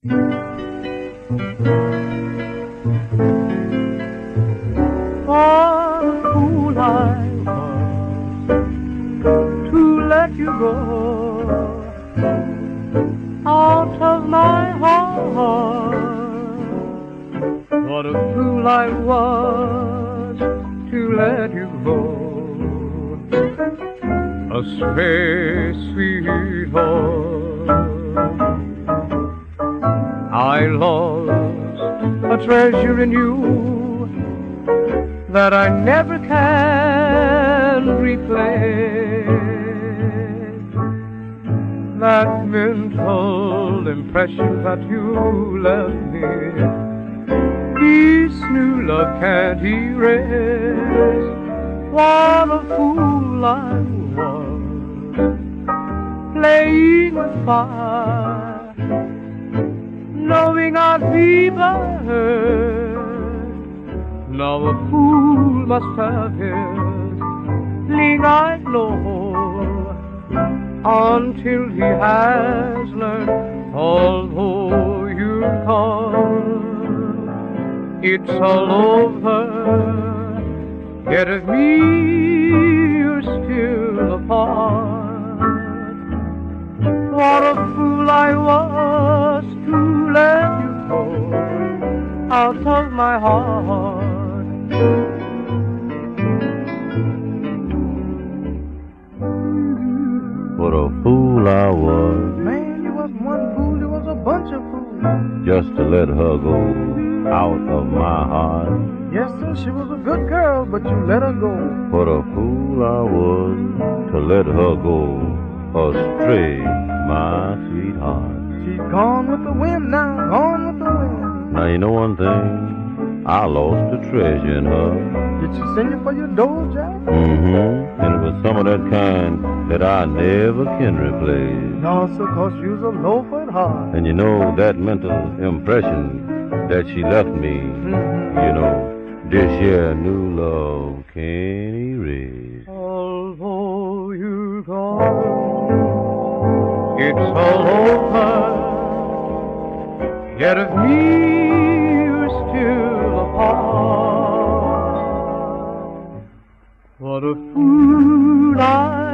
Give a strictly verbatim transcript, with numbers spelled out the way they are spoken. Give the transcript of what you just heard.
What a fool I was to let you go out of my heart. What a fool I was to let you go. A space sweetheart, I lost a treasure in you that I never can replace. That mental impression that you left me, this new love can't erase. What a fool I was, playing with fire, knowing I'd be burned. Now a fool must have his fling, I know, until he has learned. Although you come, it's all over, yet of me you're still a part. What a fool I was to let you go out of my heart. What a fool I was. Man, you wasn't one fool, you was a bunch of fools. Just to let her go out of my heart. Yes, sir, she was a good girl, but you let her go. What a fool I was to let her go astray, my sweetheart. She's gone with the wind now, gone with the wind. Now you know one thing, I lost a treasure in her. Did she send you for your dough, Jack? Mm-hmm. And it was some of that kind that I never can replace. No, sir, 'cause you was a loafer at heart. And you know that mental impression that she left me, Mm-hmm. you know, this year new love can't erase. Although you're gone, it's all over, yet of me you're still a part. What a fool I